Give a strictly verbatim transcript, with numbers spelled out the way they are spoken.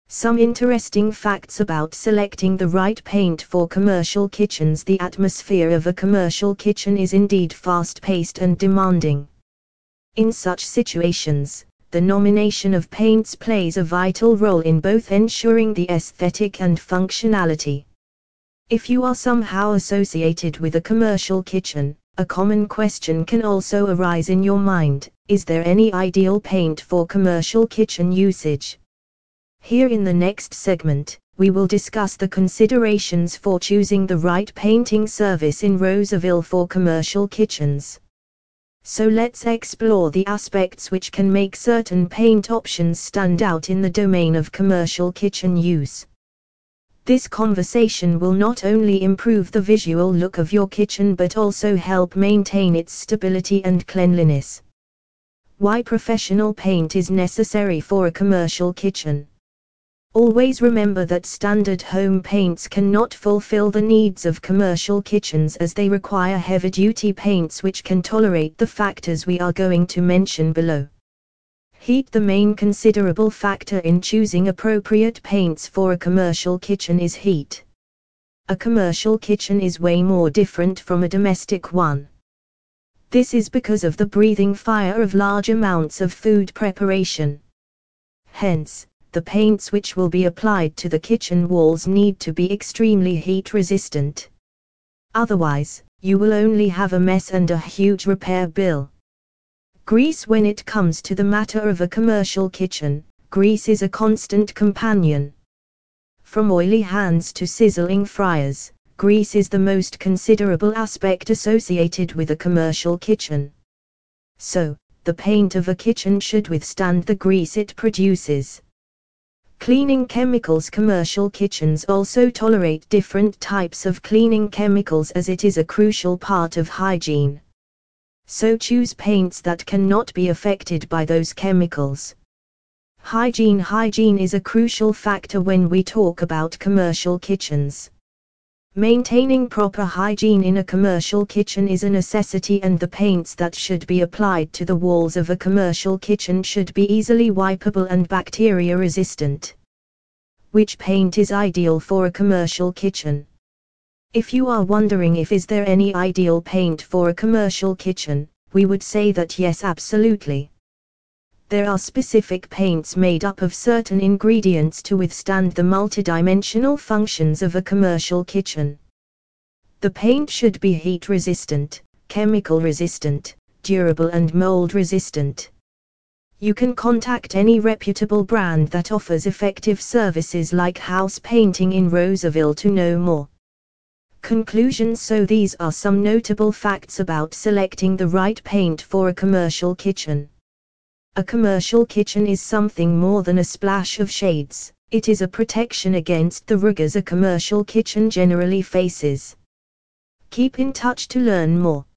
Some interesting facts about selecting the right paint for commercial kitchens. The atmosphere of a commercial kitchen is indeed fast-paced and demanding. In such situations, the nomination of paints plays a vital role in both ensuring the aesthetic and functionality. If you are somehow associated with a commercial kitchen, a common question can also arise in your mind: is there any ideal paint for commercial kitchen usage? Here in the next segment, we will discuss the considerations for choosing the right painting service in Rosaville for commercial kitchens. So let's explore the aspects which can make certain paint options stand out in the domain of commercial kitchen use. This conversation will not only improve the visual look of your kitchen but also help maintain its stability and cleanliness. Why professional paint is necessary for a commercial kitchen? Always remember that standard home paints cannot fulfill the needs of commercial kitchens, as they require heavy-duty paints which can tolerate the factors we are going to mention below. Heat. The main considerable factor in choosing appropriate paints for a commercial kitchen is heat. A commercial kitchen is way more different from a domestic one. This is because of the breathing fire of large amounts of food preparation. Hence, the paints which will be applied to the kitchen walls need to be extremely heat resistant. Otherwise, you will only have a mess and a huge repair bill. Grease. When it comes to the matter of a commercial kitchen, grease is a constant companion. From oily hands to sizzling fryers, grease is the most considerable aspect associated with a commercial kitchen. So, the paint of a kitchen should withstand the grease it produces. Cleaning chemicals. Commercial kitchens also tolerate different types of cleaning chemicals, as it is a crucial part of hygiene. So choose paints that cannot be affected by those chemicals. Hygiene. Hygiene is a crucial factor when we talk about commercial kitchens. Maintaining proper hygiene in a commercial kitchen is a necessity, and the paints that should be applied to the walls of a commercial kitchen should be easily wipeable and bacteria resistant. Which paint is ideal for a commercial kitchen? If you are wondering if is there any ideal paint for a commercial kitchen, we would say that yes, absolutely. There are specific paints made up of certain ingredients to withstand the multidimensional functions of a commercial kitchen. The paint should be heat resistant, chemical resistant, durable and mold resistant. You can contact any reputable brand that offers effective services like house painting in Rosaville to know more. Conclusions. So these are some notable facts about selecting the right paint for a commercial kitchen. A commercial kitchen is something more than a splash of shades. It is a protection against the rigors a commercial kitchen generally faces. Keep in touch to learn more.